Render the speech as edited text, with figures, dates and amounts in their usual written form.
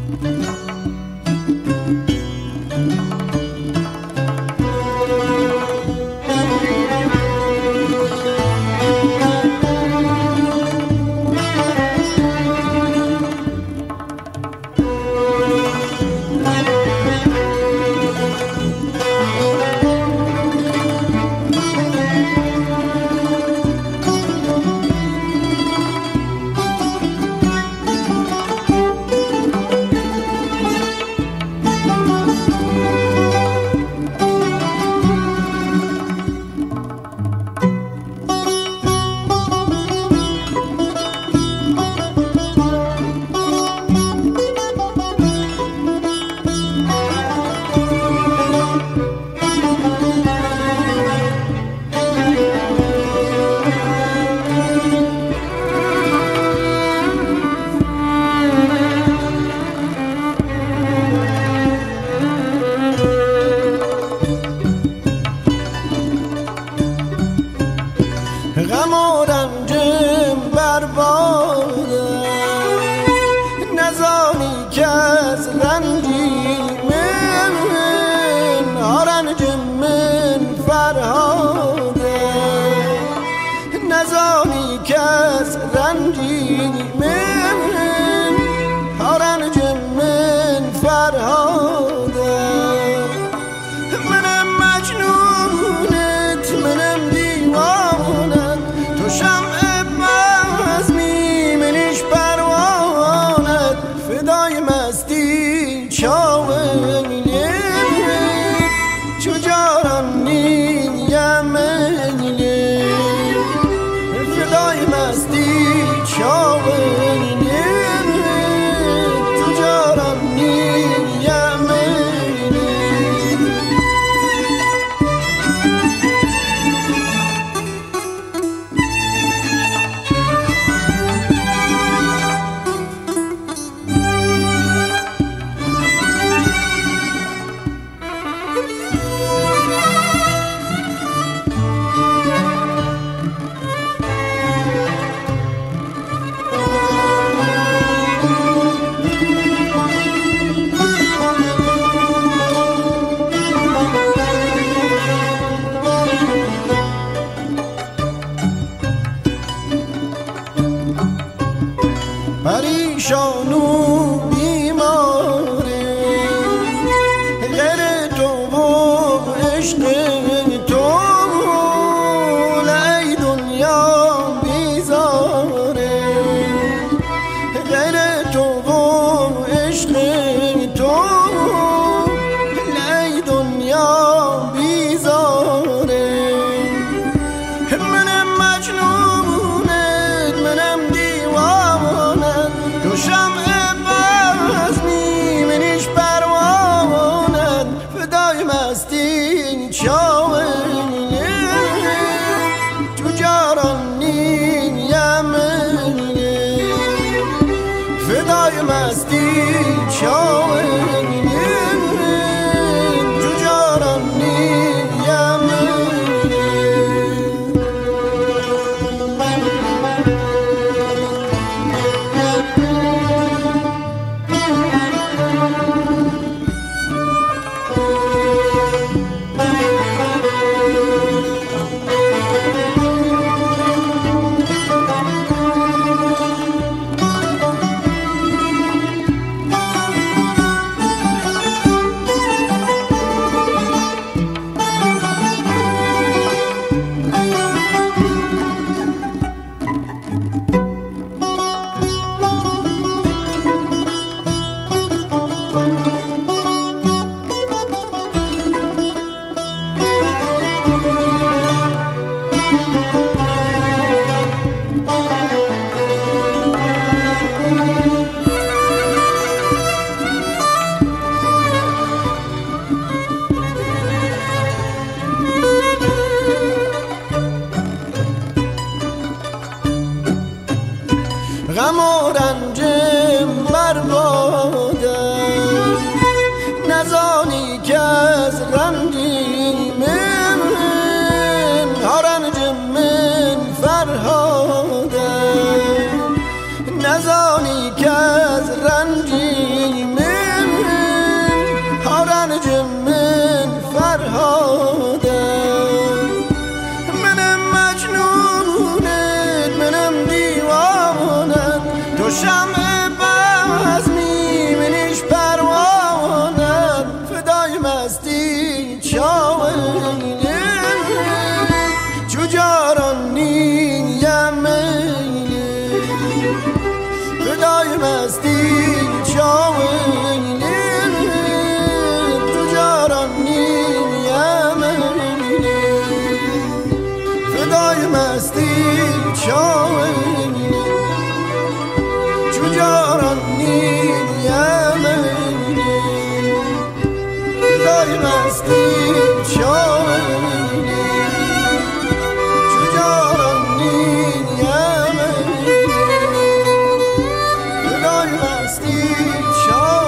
غم و رنجم برباده نزانی که از رنجی من رنجم من فرهاده نزانی که از رنجی من رنجم من فرهاده منم مجنونت منم دیوانت تو شمع بزمی منش پروانت فدای مستی چاویلی چجاران نیمیلی فدای مستی چاویلی چجاران نیمیلی پریشان و بیماره غیر تو و عشق تو ای دنیا بیزاره غیر تو و عشق تو ای دنیا بیزاره منم مجنونت منم دیوانت تو شمع بزمی منش پروانت فدای مستی چاویلی تو جاران نیمیلی فدای مستی چاویلی تو جاران نیمیلی Show